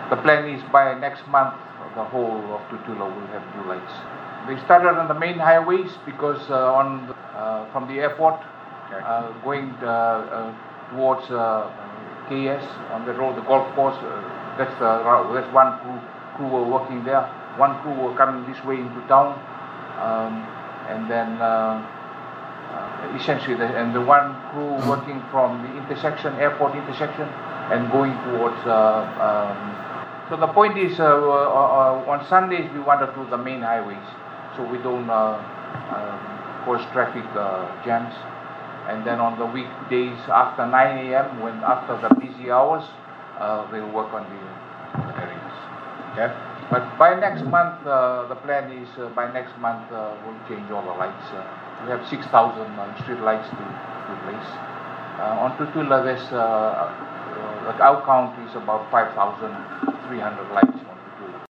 The plan is by next month, the whole of Tutula will have blue lights. They started on the main highways because from the airport going towards KS on the road, the golf course. That's one crew were working there. One crew were coming this way into town, and then essentially, and the one crew working from the intersection, airport intersection, and going towards. So the point is, on Sundays we want to do the main highways, so we don't cause traffic jams. And then on the weekdays after 9 a.m., when after the busy hours, they'll work on the areas. Okay. But by next month, the plan is by next month we'll change all the lights. We have 6,000 street lights to replace. On Tutula, there's our count is about 5,300 lights.